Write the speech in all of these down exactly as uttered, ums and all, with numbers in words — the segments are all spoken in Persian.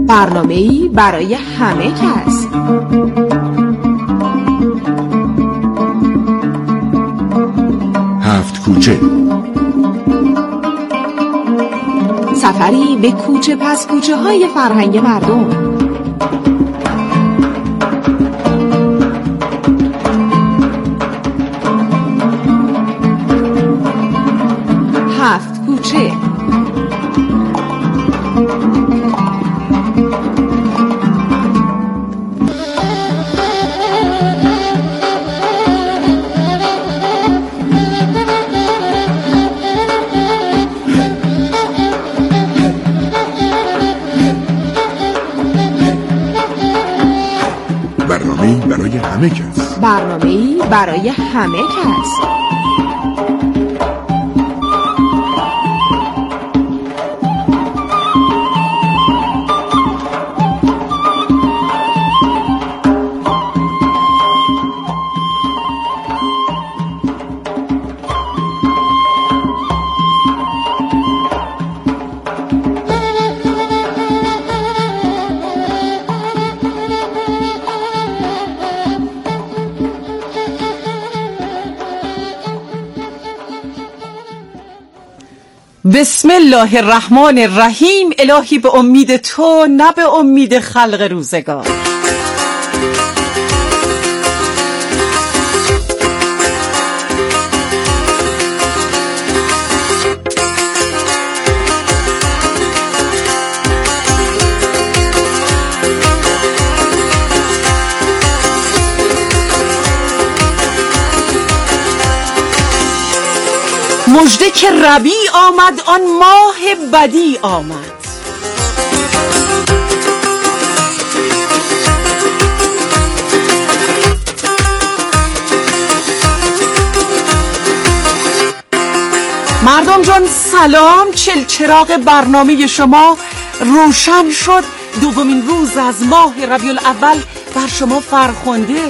برنامه‌ای برای همه کس. هفت کوچه، سفری به کوچه پس کوچه های فرهنگ مردم. هفت کوچه. برنامه‌ای برای همه کس. برنامه‌ای برای همه کس. بسم الله الرحمن الرحیم. الهی به امید تو نه به امید خلق روزگار. مژده که ربیع آمد آن ماه بدیع آمد. مردم جان سلام، چلچراغ برنامه شما روشن شد. دومین روز از ماه ربیع الاول بر شما فرخنده.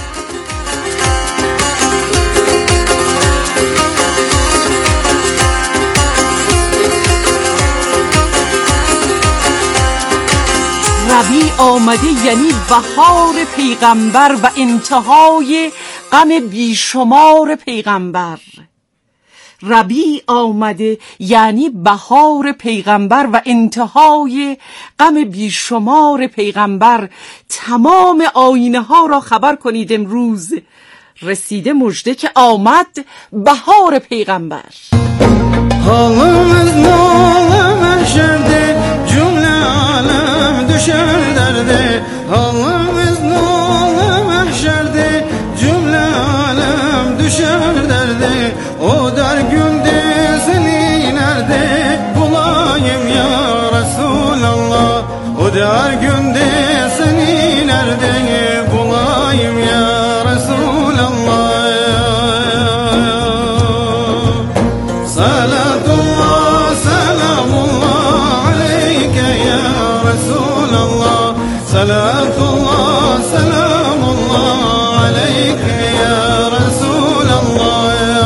ربیع آمده یعنی بهار پیغمبر و انتهای غم بیشمار پیغمبر. ربیع آمده یعنی بهار پیغمبر و انتهای غم بیشمار پیغمبر. تمام آینه ها را خبر کنید امروز رسیده مژده که آمد بهار پیغمبر. حالımız ne olamaz şerde, cümle alem düşer derde. Halımız ne olamaz şerde, cümle alem düşer derde. O dar günde seni nerede bulayım ya Resulallah. O dar günde seni nerede bulayım ya Resulallah. Salatullah, selamullah aleyke ya Resulallah. Salatullah, selamullah aleyke ya Resulallah.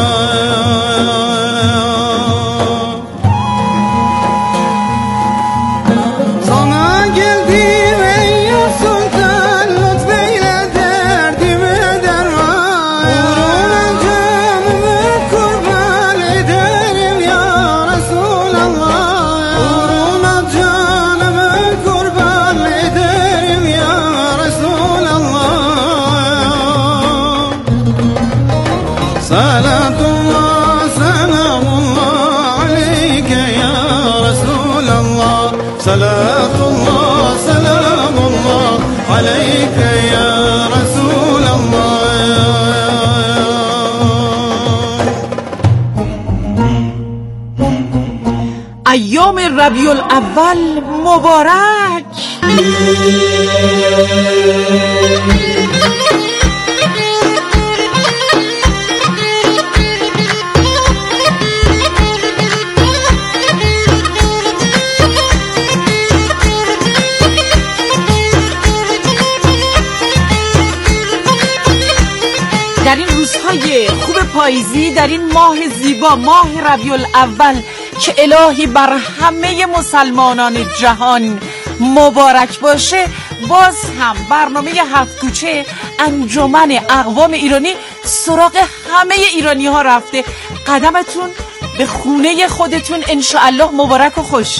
Sana geldim ey ya sultan, lütfeyle derdime derman. Uğruna canımı kurban ederim ya Resulallah. Uğruna canımı kurban ederim ya Resulallah. Salatullah, selamullah aleyke ya Resulallah. Salatullah, selamullah aleyke ya Resulallah. ایام ربیع الاول مبارک. در این روزهای خوب پاییزی، در این ماه زیبا، ماه ربیع الاول که الهی بر همه مسلمانان جهان مبارک باشه. باز هم برنامه هفت کوچه انجمن اقوام ایرانی سراغ همه ایرانی ها رفته. قدمتون به خونه خودتون انشاءالله مبارک و خوش.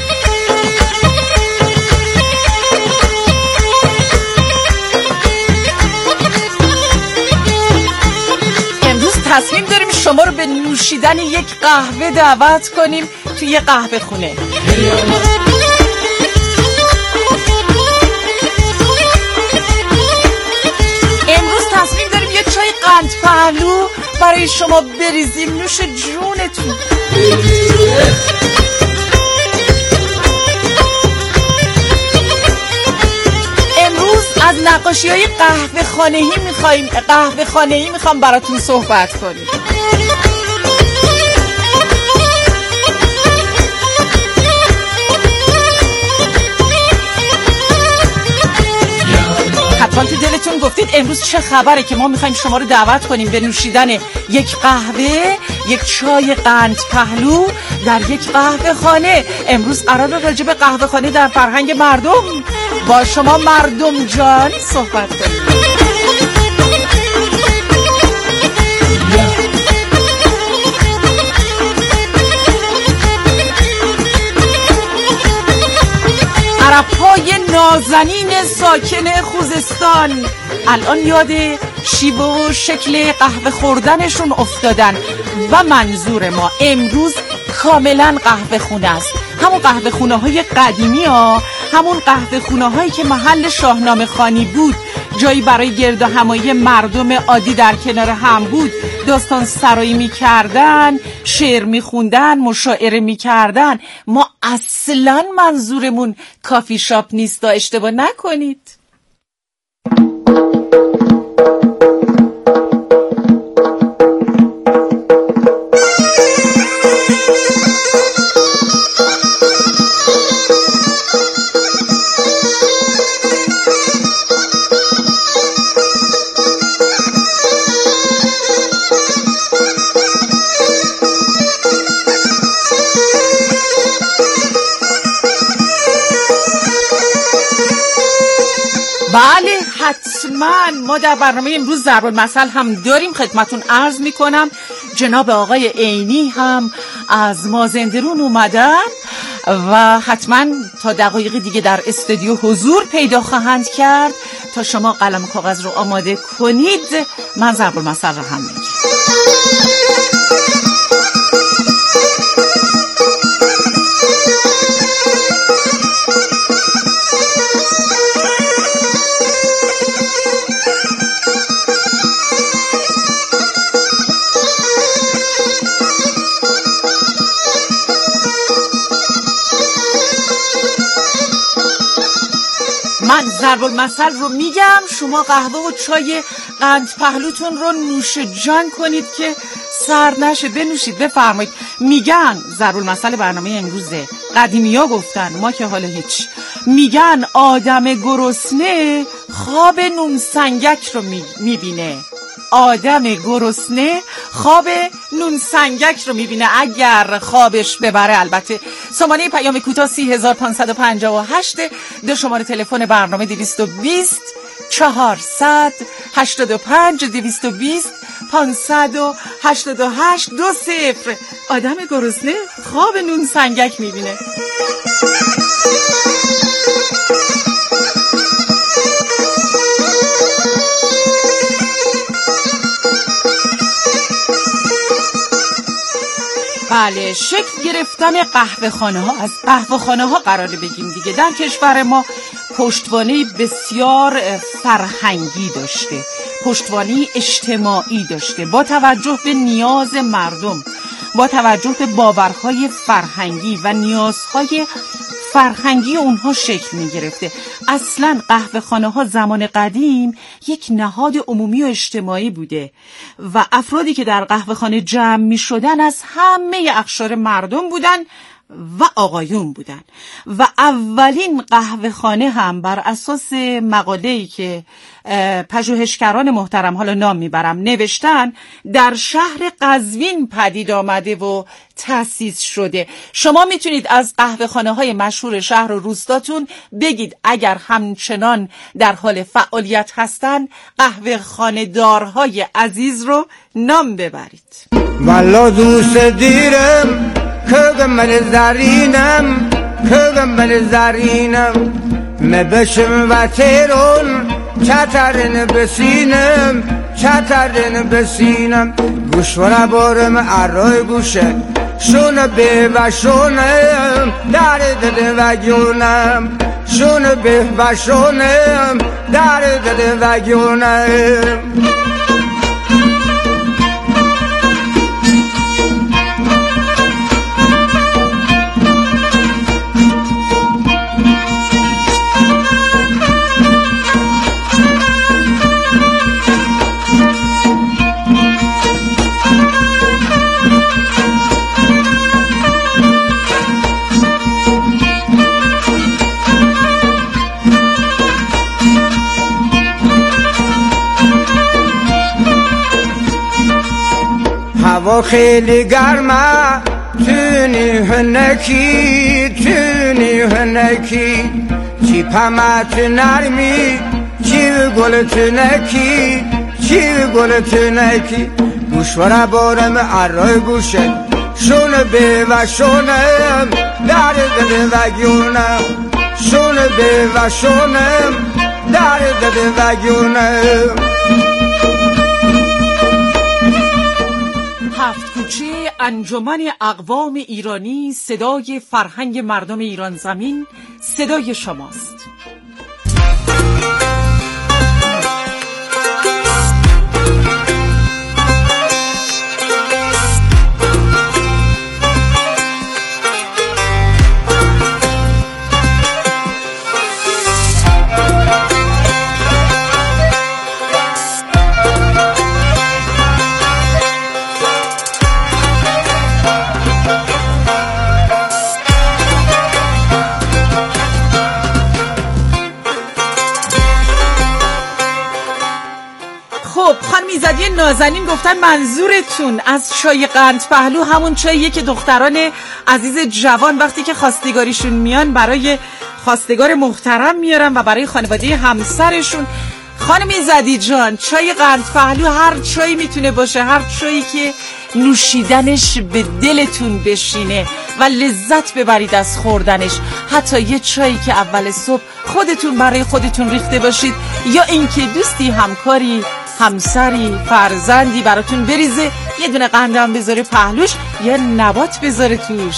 امروز تصمیم داریم شما رو به نوشیدن یک قهوه دعوت کنیم توی یه قهوه خونه. امروز تصمیم داریم یه چای قند پهلو برای شما بریزیم نوش جونتون. امروز از نقاشی های قهوه خانه‌ای میخوایم قهوه خانه‌ای میخوام براتون صحبت کنیم. حتما تو دلتون گفتید امروز چه خبره که ما میخوایم شما رو دعوت کنیم به نوشیدن یک قهوه، یک چای قند پهلو در یک قهوه خانه. امروز قراره راجع به قهوه خانه در فرهنگ مردم با شما مردم جان صحبت کنیم. عرب‌های نازنین ساکن خوزستان الان یاد شیوه و شکل قهوه خوردنشون افتادن و منظور ما امروز کاملا قهوه خونه است. همون قهوه خونه های قدیمی ها، همون قهوه خونه هایی که محل شاهنامه خوانی بود، جایی برای گرد و همایی مردم عادی در کنار هم بود، داستان سرایی می کردن، شعر می خوندن، مشاعره می کردن. ما اصلا منظورمون کافی شاپ نیست، اشتباه نکنید. بله حتما ما در برنامه امروز ضرب المثل هم داریم. خدمتون عرض میکنم جناب آقای عینی هم از مازندران اومدن و حتما تا دقایق دیگه در استودیو حضور پیدا خواهند کرد. تا شما قلم و کاغذ رو آماده کنید من ضرب المثل رو هم میگم. من ضرب المثل رو میگم، شما قهوه و چای قند پهلوتون رو نوش جان کنید که سر نشه. بنوشید بفرمایید. میگن ضرب المثل برنامه امروزه، قدیمی ها گفتن، ما که حالا هیچ. میگن آدم گرسنه خواب نون سنگک رو میبینه. آدم گرسنه خواب نون سنگک رو میبینه اگر خوابش ببره. البته شماره پیام کوتاه سی هزار پانصد و پنجاه و هشت، دو شماره تلفن برنامه دویست و بیست چهارصد هشتاد و پنج دویست و بیست پانصد و هشتاد و هشت دو صفر. آدم گرسنه خواب نون سنگک میبینه. بله، شکل گرفتن قهوه خانه ها. از قهوه خانه ها قراره بگیم دیگه. در کشور ما پشتوانه بسیار فرهنگی داشته، پشتوانه اجتماعی داشته، با توجه به نیاز مردم، با توجه به باورهای فرهنگی و نیازهای فرهنگی اونها شکل می گرفته. اصلا قهوه خانه ها زمان قدیم یک نهاد عمومی و اجتماعی بوده و افرادی که در قهوه خانه جمع می شدن از همه اقشار مردم بودن و آقایون بودن و اولین قهوه خانه هم بر اساس مقاله‌ای که پژوهشگران محترم، حالا نام میبرم، نوشتن در شهر قزوین پدید آمده و تأسیس شده. شما میتونید از قهوه خانه های مشهور شهر و روستاتون بگید اگر همچنان در حال فعالیت هستن قهوه خانه دارهای عزیز رو نام ببرید. والا دوست دیرم کگم من زرینم کگم من زرینم مبشم و تیرون چترین بسینم چترین بسینم گوش و بارم عرای گوشه شون به و شونم در دده و گیونم شون به و شونم در دده و گیونم. هوا خیلی گرمه تونی هنکی تونی هنکی چی پمت نرمی چی گل تنکی چی گل تنکی گوش ورا بارم عرای گوشه شون به و شونم در دده و گیونم شون به و شونم در دده و گیونم. هفت کوچه انجمن اقوام ایرانی، صدای فرهنگ مردم ایران زمین، صدای شماست. ایزدی نازنین گفتن منظورتون از چای قند پهلو همون چاییه که دختران عزیز جوان وقتی که خواستگاریشون میان برای خواستگار محترم میارن و برای خانواده همسرشون. خانم ایزدی جان، چای قند پهلو هر چایی میتونه باشه، هر چایی که نوشیدنش به دلتون بشینه و لذت ببرید از خوردنش. حتی یه چایی که اول صبح خودتون برای خودتون ریخته باشید یا اینکه دوستی، همکاری، همسری، فرزندی براتون بریزه، یه دونه قندم بذاره پهلوش، یه نبات بذاره توش.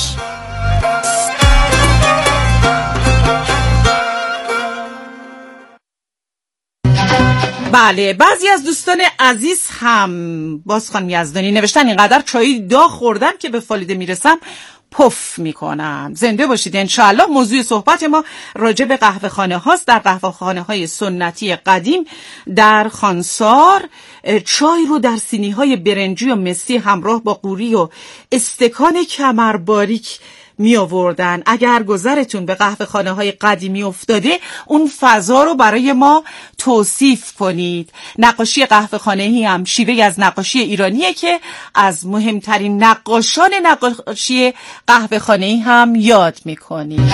بله، بعضی از دوستان عزیز هم باز خانم یزدانی نوشتن اینقدر چای داغ خوردم که به فالیده میرسم پف میکنم. زنده باشید انشاءالله. موضوع صحبت ما راجع به قهوه خانه هاست. در قهوه خانه های سنتی قدیم در خانسار چای رو در سینی های برنجی و مسی همراه با قوری و استکان کمر باریک می آوردن. اگر گذرتون به قهوه خانه های قدیمی افتاده اون فضا رو برای ما توصیف کنید. نقاشی قهوه خانه‌ای هم شیوه از نقاشی ایرانیه که از مهمترین نقاشان نقاشی قهوه خانه‌ای هم یاد می کنید.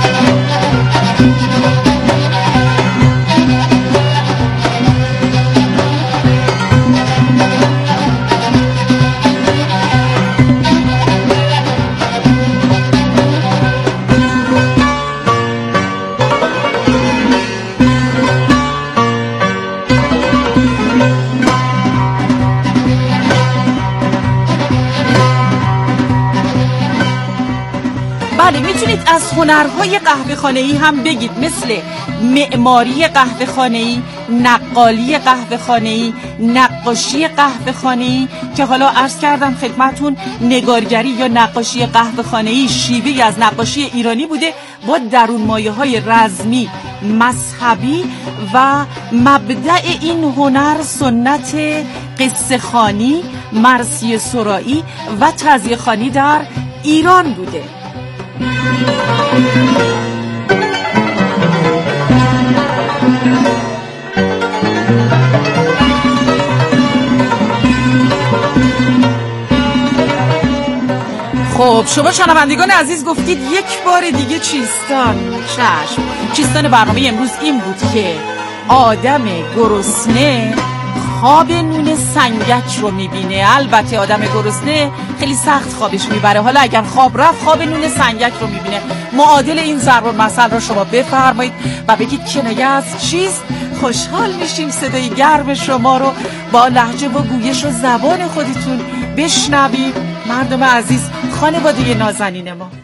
بله، میتونید از هنرهای قهوه خانه‌ای هم بگید، مثل معماری قهوه خانه‌ای، نقالی قهوه خانه‌ای، نقاشی قهوه خانه‌ای که حالا عرض کردم خدمتون نگارگری یا نقاشی قهوه خانه‌ای شیوهی از نقاشی ایرانی بوده با درون مایه‌های رزمی، مذهبی و مبدأ این هنر سنت قصه خوانی، مرثیه سرایی و تعزیه خوانی در ایران بوده. خب شما شنوندگان عزیز گفتید یک بار دیگه چیستان. چشم. چیستان برنامه امروز این بود که آدم گرسنه خواب نون سنگک رو میبینه. البته آدم گرسنه خیلی سخت خوابش میبره، حالا اگر خواب رفت خواب نون سنگک رو میبینه. معادل این ضرب المثل رو شما بفرمایید و بگید کنایه از چیست. خوشحال میشیم صدای گرم شما رو با لهجه و گویش و زبان خودتون بشنوید. مردم عزیز، خانواده نازنین ما،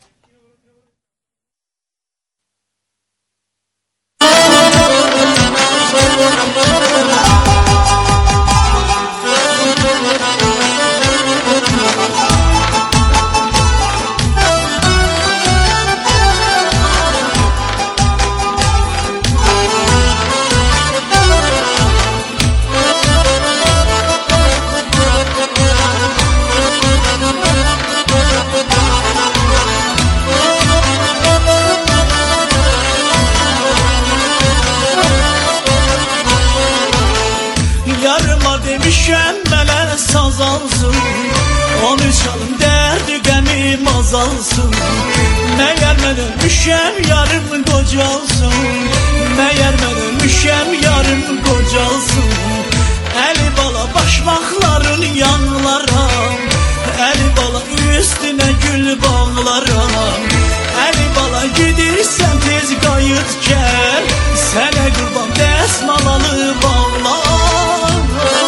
azalsın. Meğer ben ölmüşem yarım kocalsın. Meğer ben ölmüşem yarım kocalsın. Eli bala başmakların yanlaram. Eli bala üstüne gül bağlaram. Eli bala gidirsen tez kayıt gel. Sene kurban desmalalı bağlar.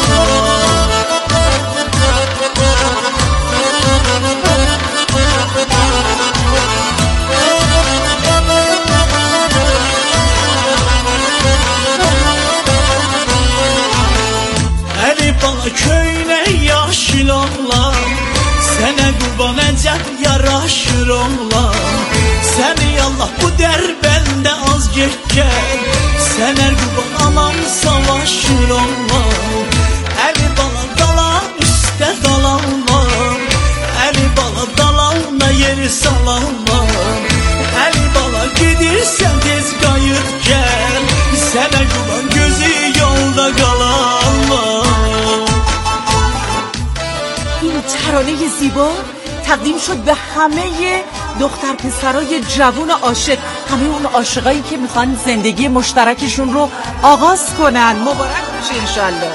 Bana köyne yaşıl oğlan, sene kurban ecep yaraşır oğlan. Seni Allah bu derbende az geçken, sener kurban aman savaşır oğlan. Eli bala dala üstte dalanma, eli bala dalanma yeri salanma. Eli bala gidirsen tez kayıt gel, sene kurban gözü yolda kalanma. این ترانه زیبا تقدیم شد به همه دختر پسرای جوان عاشق، همه اون عاشقایی که میخوان زندگی مشترکشون رو آغاز کنن. مبارک باشه انشالله.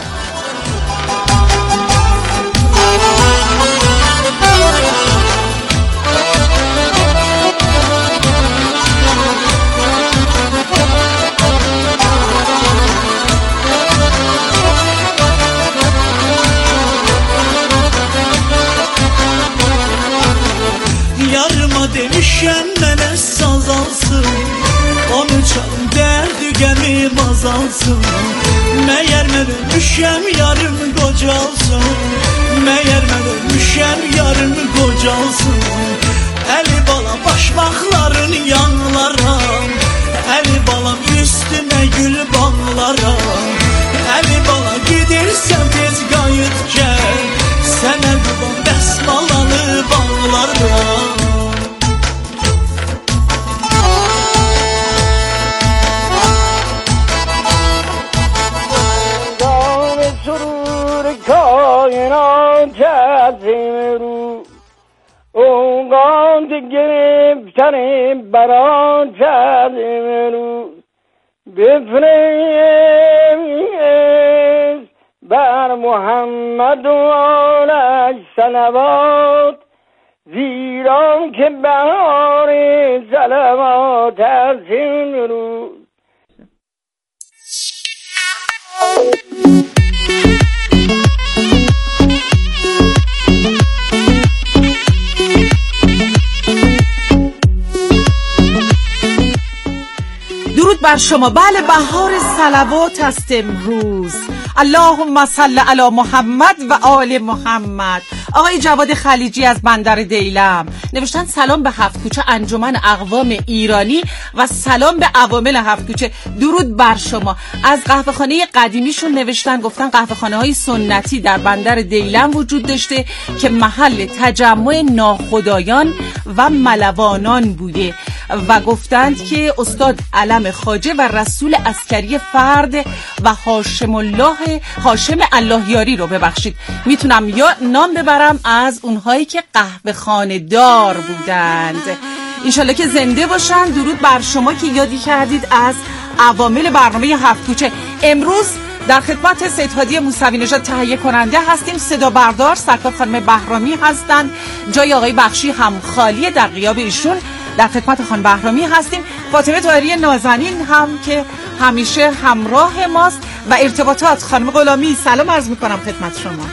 Demişem mənə saz alsın, onu çalım dərdi qəmim azalsın. Məyər mən ölmüşəm yarım qocalsın, məyər mən ölmüşəm yarım qocalsın. Əli bala başmaqların yanlaram, əli balam üstünə gül bağlaram. Əli bala gidirsən tez qayıt gəl, sənə qurban dəsmalalı bağlaram. کائنات عظیم رو اونگان گرفتن برات عظیم رو بفرست بر محمد و آلش صلوات زیرا که بهار صلوات عظیم رو. درود بر شما. بله، بهار صلوات است امروز. اللهم صل علی محمد و آل محمد. آقای جواد خلیجی از بندر دیلم نوشتن سلام به هفت کوچه انجمن اقوام ایرانی و سلام به عوامل هفت کوچه. درود بر شما. از قهوه‌خانه قدیمیشون نوشتن، گفتن قهوه‌خانه‌های سنتی در بندر دیلم وجود داشته که محل تجمع ناخدایان و ملوانان بوده و گفتند که استاد علم خواجه و رسول عسکری فرد و هاشم الله هاشم اللهیاری رو ببخشید میتونم یا نام ببرم از اونهایی که قهوه خانه دار بودند. انشالله که زنده باشن. درود بر شما که یادی کردید از عوامل برنامه هفت کوچه. امروز در خدمت سید هادی موسوی نژاد تهیه کننده هستیم. صدا بردار سرکار خانم بهرامی هستند، جای آقای بخشی هم خالیه. در غیاب ایشون در خدمت خانم بهرامی هستیم. فاطمه طاهری نازنین هم که همیشه همراه ماست و ارتباطات. خانم غلامی سلام عرض میکنم خدمت شما.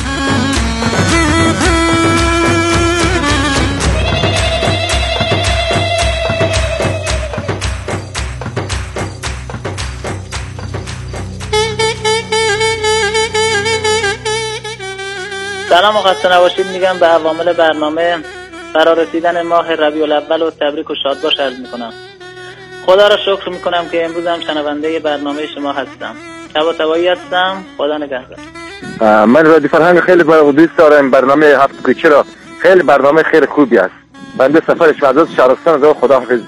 سلام و خسته نباشید میگم به عوامل برنامه برای رسیدن ماه ربیع الاول و تبریک و شادباش عرض میکنم. خدا را شکر میکنم که امروز هم شنونده برنامه شما هستم. طباطبایی هستم. خدا نگهدار. من رادی فرهنگ خیلی دوست دارم. برنامه هفت کوچه را خیلی برنامه خیلی خوبی است. بنده سفر شهزاد شهرستان از خدا حافظ.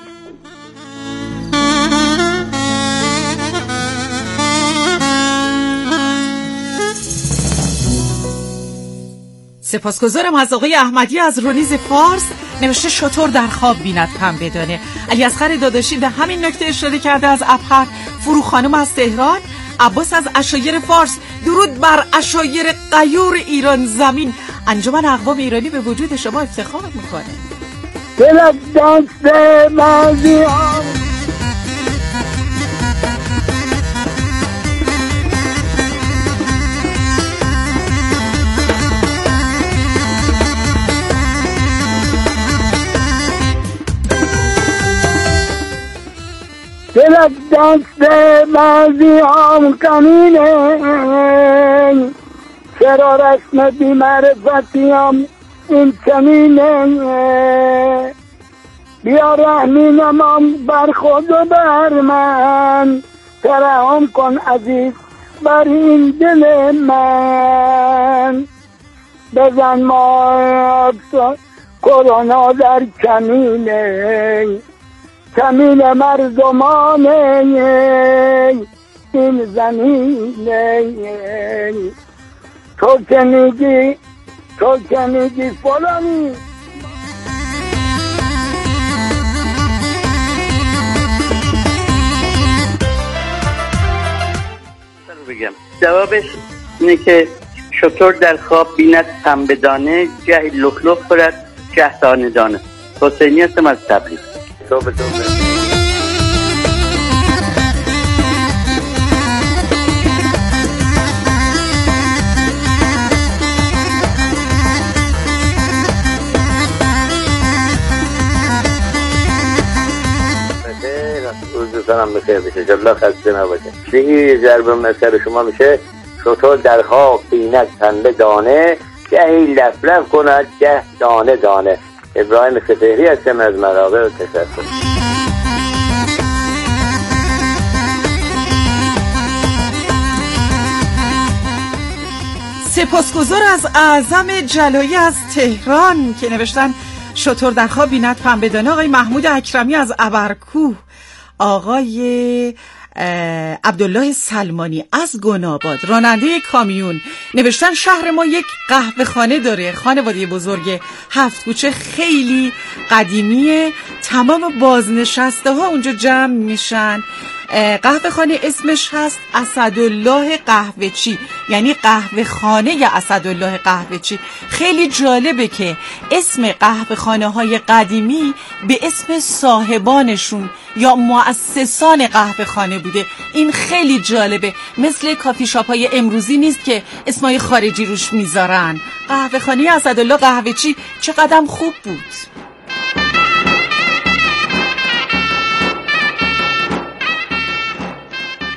سپاسگزارم از آقای احمدی از رونیز فارس. نوشته شطور در خواب بیند پم بدانه. علی اصغر داداشی به همین نکته اشاره کرده از ابهر. فرو خانم از تهران. عباس از عشایر فارس. درود بر عشایر غیور ایران زمین. انجمن اقوام ایرانی به وجود شما افتخار میکنه. دل دست مازیان دل از دست مازیان کمینه چرا رسم بی معرفتیم این کمینه بیا رحمی نمام بر خود و بر من ترحم کن عزیز بر این دل من بزن ما کرونا در کمینه کمین مردمانه این زمینه تو که میگی تو که میگی فلانی بگم جوابش اینه که شطور در خواب بیند پنبه دانه گهی لخ لخ خورد گه دانه دانه. حسینی هستم از تبریز. توبه توبه. روزتانم بخیر بشه. جلا خسته نباشه. شیعی ضرب مثل شما میشه شطور در خواب بیند پنبه دانه گهی لف لف کند گه دانه دانه. ابراهیم فتحی هستم از مراغه و تشکر. سپاسگزار از اعظم جلایی از تهران که نوشتن شطور در خواب بیند پنبه دانه. آقای محمود اکرمی از ابرکوه. آقای عبدالله سلمانی از گناباد راننده کامیون نوشتن شهر ما یک قهوه خانه داره، خانواده بزرگ هفت کوچه، خیلی قدیمیه، تمام بازنشسته ها اونجا جمع میشن. قهوه خانه اسمش هست اسدالله قهوه چی، یعنی قهوه خانه اسدالله قهوه چی. خیلی جالبه که اسم قهوه خانه های قدیمی به اسم صاحبانشون یا مؤسسان قهوه خانه بوده. این خیلی جالبه، مثل کافی شاپ های امروزی نیست که اسمای خارجی روش میذارن. قهوه خانه اسدالله قهوه چی چقدر خوب بود.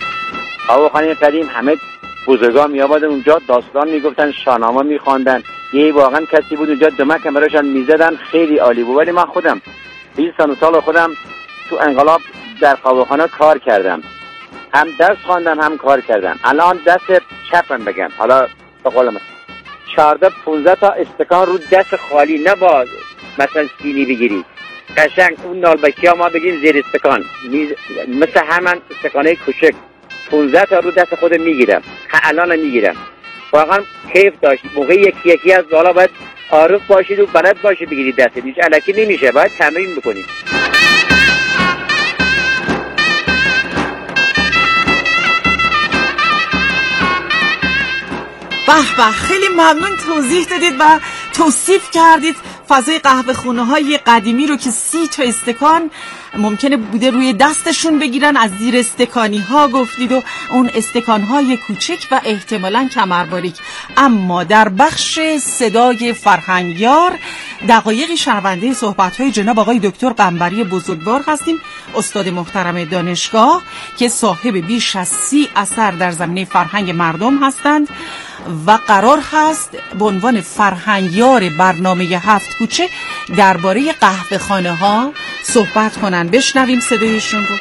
قهوه‌خانه قدیم همه بزرگان می آمدن اونجا، داستان میگفتن، شاهنامه میخواندن، یه واقعا کسی بود اونجا دمک هم براشان میزدن، خیلی عالی بود. ولی من خودم بیست سال خودم تو انقلاب در قهوه‌خانه کار کردم، هم درس خواندم هم کار کردم. الان دست چپم بگم، حالا به قول من چهارده پونزده تا استکان رو دست خالی، نه با مثلا سینی بگیری، قشنگ اون نالبکی ها ما بگیم زیر استکان، مثل همان استکانه کوچک پونزده تا رو دست خودم میگیرم. الان میگیرم، واقعا کیف داشت. موقع یکی یکی از بالا باید عارف باشید و بلد باشید بگیرید دست، هیچ الکی نمیشه، باید تمرین بکنید. به به، خیلی ممنون توضیح دادید و توصیف کردید فضای قهوه خونه های قدیمی رو که سی تا استکان ممکنه بوده روی دستشون بگیرن، از زیر استکانی ها گفتید و اون استکان های کوچک و احتمالاً کمرباریک. اما در بخش صدای فرهنگیار دقایقی شنونده صحبت های جناب آقای دکتر قنبری بزرگوار هستیم، استاد محترم دانشگاه که صاحب بیش از سی اثر در زمینه فرهنگ مردم هستند و قرار هست به عنوان فرهنگیار برنامه هفت کوچه درباره قهوه خانه ها صحبت کنن. بشنویم صدایشون رو.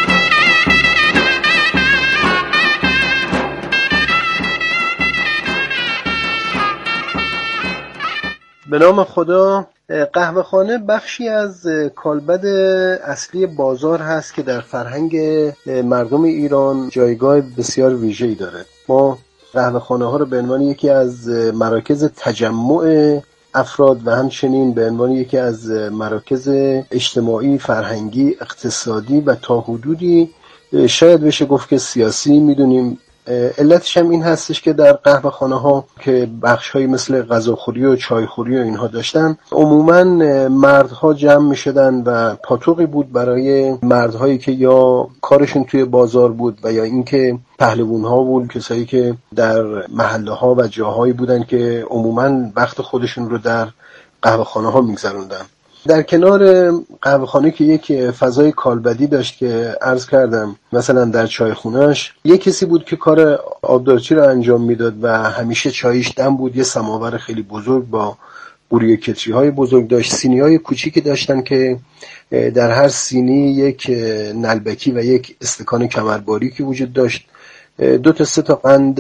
به نام خدا. قهوه خانه بخشی از کالبد اصلی بازار هست که در فرهنگ مردم ایران جایگاه بسیار ویژه‌ای داره. ما قهوه خانه ها رو به عنوان یکی از مراکز تجمع افراد و همچنین به عنوان یکی از مراکز اجتماعی، فرهنگی، اقتصادی و تا حدودی شاید بشه گفت که سیاسی میدونیم. علتش هم این هستش که در قهوه خانه ها که بخش های مثل غذاخوری و چایخوری و اینها داشتن، عموما مردها جمع می شدن و پاتوقی بود برای مردهایی که یا کارشون توی بازار بود و یا اینکه پهلوان ها بود، کسایی که در محله ها و جاهایی بودن که عموما وقت خودشون رو در قهوه خانه ها می گذروندن. در کنار قهوه خانه که یک فضای کالبدی داشت که عرض کردم، مثلا در چای خونهش یک کسی بود که کار آبدارچی رو انجام میداد و همیشه چایش دم بود. یه سماور خیلی بزرگ با قوری کتری های بزرگ داشت، سینی های کوچیکی داشتن که در هر سینی یک نلبکی و یک استکان کمرباریکی وجود داشت. دو تا سه تا قند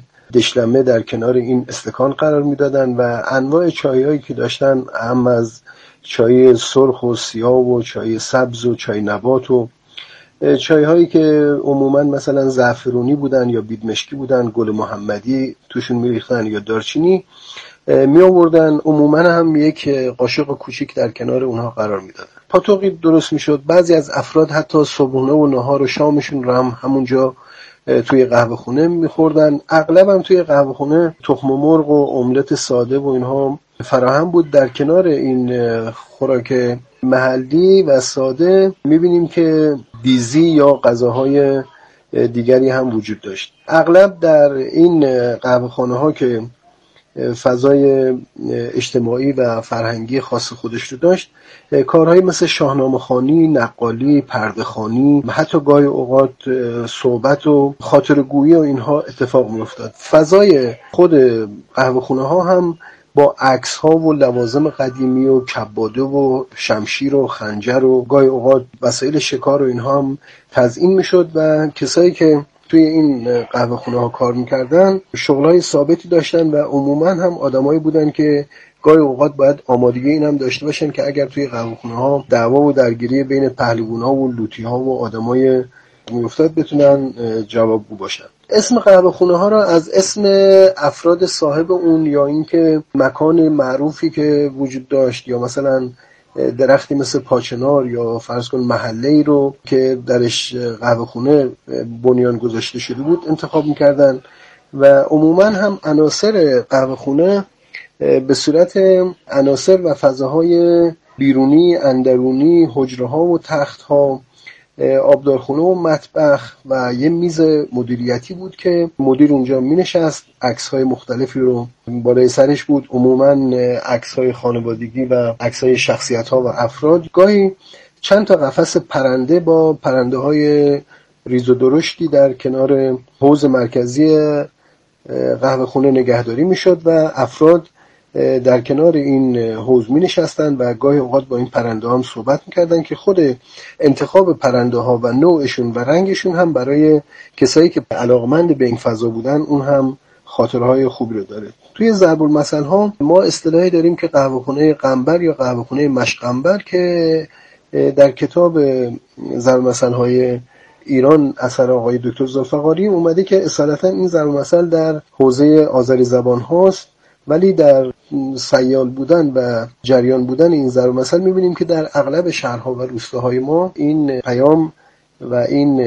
دشلمه در کنار این استکان قرار میدادن و انواع چایهایی که داشتن، هم از چای سرخ و سیاه و چای سبز و چای نبات و چای هایی که عموما مثلا زعفرونی بودن یا بیدمشکی بودن، گل محمدی توشون میریختن یا دارچینی می آوردن. عموما هم یک قاشق کوچیک در کنار اونها قرار میدادن. پاتوقی درست میشد. بعضی از افراد حتی صبحونه و نهار و شامشون رو هم همونجا توی قهوه خونه میخوردن. اغلب هم توی قهوه خونه تخم مرغ و املت ساده و اینها فراهم بود. در کنار این خوراک محلی و ساده میبینیم که بیزی یا غذاهای دیگری هم وجود داشت. اغلب در این قهوه خانه ها که فضای اجتماعی و فرهنگی خاص خودش رو داشت، کارهایی مثل شاهنامه خوانی، نقالی، پرده خوانی، حتی گاهی اوقات صحبت و خاطرگویی و اینها اتفاق می افتاد. فضای خود قهوه خونه ها هم با عکس ها و لوازم قدیمی و کباده و شمشیر و خنجر و گاهی اوقات وسایل شکار و اینها هم تزیین می شد و کسایی که توی این قهوه خونه ها کار میکردن شغلای ثابتی داشتن و عموما هم آدمایی بودن که گاهی اوقات باید آمادگی این هم داشته باشن که اگر توی قهوه خونه ها دعوا و درگیری بین پهلوان ها و لوتی ها و آدمای میافتاد بتونن جوابگو باشن. اسم قهوه خونه ها را از اسم افراد صاحب اون یا اینکه مکان معروفی که وجود داشت یا مثلا درختی مثل پاچنار یا فرض کن محله‌ای رو که درش قهوه خونه بنیان گذاشته شده بود انتخاب می‌کردن و عموماً هم عناصر قهوه خونه به صورت عناصر و فضاهای بیرونی، اندرونی، حجره‌ها و تخت‌ها، آبدارخونه و مطبخ و یه میز مدیریتی بود که مدیر اونجا می نشست، عکس‌های مختلفی رو بالای سرش بود، عموماً عکس‌های خانوادگی و عکس‌های شخصیت‌ها و افراد. گاهی چند تا قفس پرنده با پرنده‌های ریز و درشتی در کنار حوض مرکزی قهوه خونه نگهداری می‌شد و افراد در کنار این حوض می نشستن و گاهی اوقات با این پرنده هم صحبت می کردن که خود انتخاب پرنده ها و نوعشون و رنگشون هم برای کسایی که علاقمند به این فضا بودن اون هم خاطرهای خوبی رو داره. توی ضرب المثل ها ما اصطلاحی داریم که قهوه‌خونه قنبر یا قهوه‌خونه مشقنبر که در کتاب ضرب المثل های ایران اثر آقای دکتر ذوالفقاری اومده که اصالتا این ضرب المثل در حوزه آذری زبان هاست، ولی در سیال بودن و جریان بودن این ضرب المثل می‌بینیم که در اغلب شهرها و روستاهای ما این پیام و این